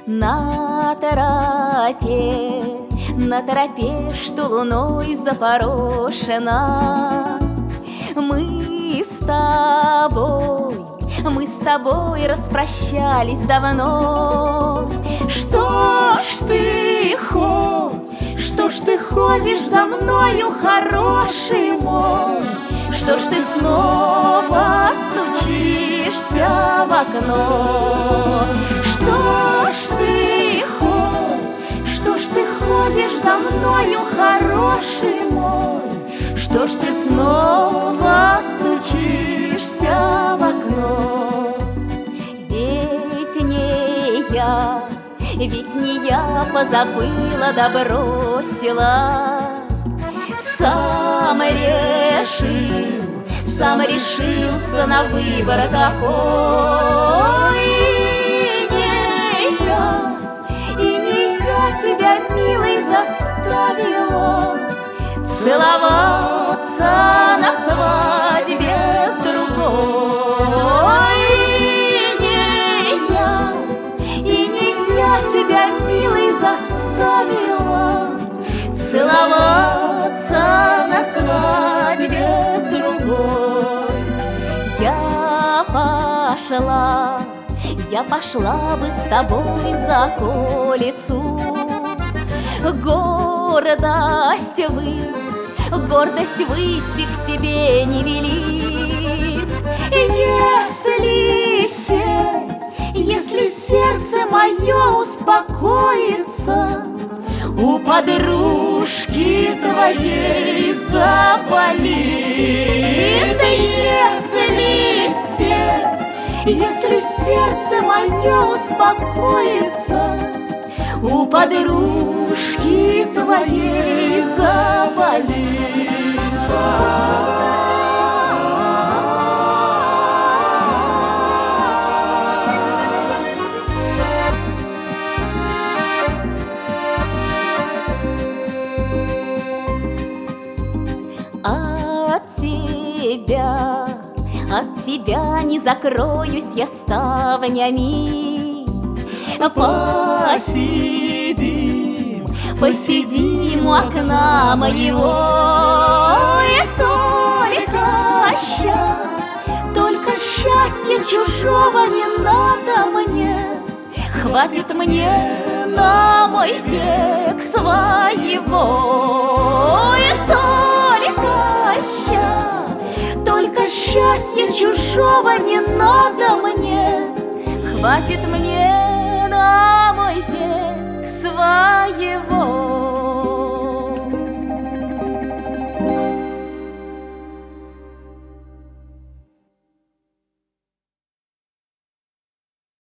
На тропе, что луной запорошена, мы с тобой распрощались давно. Что ж ты ходишь за мною, хороший мой? Что ж ты снова стучишься в окно? Что ж ты ходишь за мною, хороший мой? Что ж ты снова стучишься в окно? Ведь не я позабыла да бросила. Сам решился на выбор такой. И не я тебя, милый, заставила целоваться на свадьбе с другой. Тебя, милый, заставила целоваться на свадьбе с другой. Я пошла бы с тобой за околицу. Гордость выйти к тебе не велит. Если сердце мое успокоится, у подружки твоей заболит. Если сердце мое успокоится, у подружки твоей заболит. От тебя не закроюсь я ставнями. Посидим у окна моего. И только счастья чужого не надо мне. Хватит мне на мой век своего. И только счастья чужого не надо мне. Хватит мне на мой век своего.